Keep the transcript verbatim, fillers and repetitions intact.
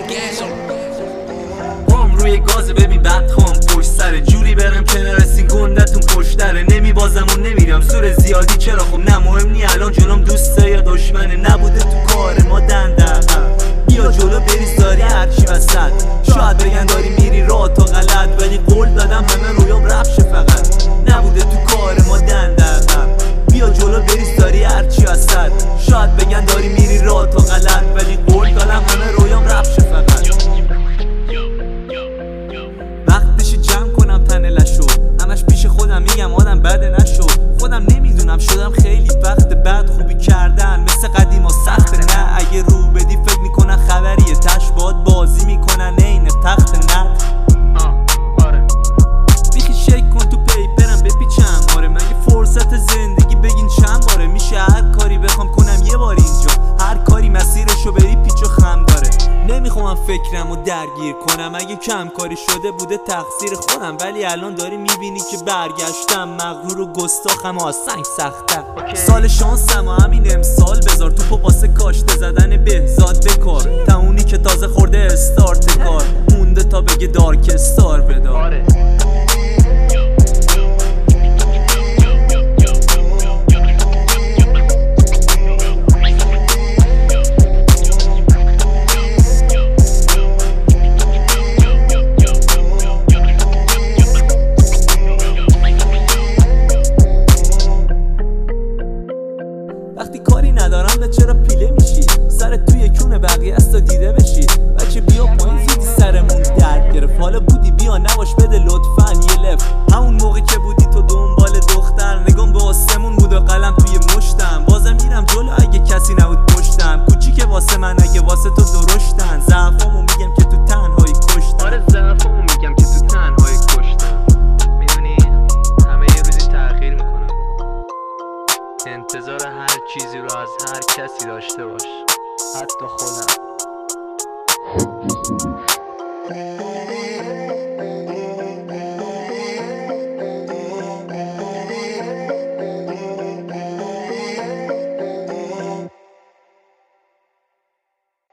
هم روی گازه ببین بعد خوام پشت سره جوری برم که نرسین گندتون پشتره نمی بازم و نمیرم زور زیادی چرا خب نه مهم نی الان جلوم دوسته یا دشمنه نبوده تو کار ما دنده بیا جلو بریز داری هرچی وسط شاید بگن داری میری راه تا غلط ولی قول دادم همه رویام رفشه فقط نبوده تو کار ما دنده بیا جلو بریز داری هرچی وسط شاید بگن داری میری راه تا غلط ولی قول دادم همه رویام رفشه فقط وقتش جمع کنم تن لشو همش پیش خودم میگم آدم بده نشو خودم نمیدونم شدم خیلی وقت بعد خوبی کردن مثل قدیما سخته نه اگه رو بدی فکر میکنن خبریه تش باد بازی میکنن عین تخت نه آره بیخی شیک کن تو پیپرم بپیچم آره مگه فرصت زندگی بگین چند باره میشه هر کاری بخوام کنم یه بار اینجا هر کاری مسیرشو بری پیچ و خم داره نمیخوام فکرمو درگیر کنم اگه کم کاری شده بوده تقصیر خودم ولی الان داری میبینی که برگشتم مغرور و گستاخم و سنگ سختم سال شانسم و همین امسال بذار توپو واسه کاشته زدن بهزاد بکار تا اونی که تازه خورده استارت کار مونده تا بگه دارک استار بدار وقتی کاری ندارم ده چرا پیله میشی سرت توی کونه بقیه است تا دیده بشی بچه بیا پایین زودی سرمون درد گرفت حالا بودی بیا نباش بده لطفاً یه لف همون موقع که بودی تو دنبال دختر نگام به آسمون بود و قلم توی مشتم بازم میرم جلو اگه کسی نبود پشتم کوچیکه واسه من اگه واسه تو درشتن ضعفامو میگم که تو تنهایی کشتم آره ضعفامو میگم که تو تنهایی کشتم میدونی همه یه روزی تغییر میکنم انتظار هر چیزی رو از هر کسی داشته باش حتی خودم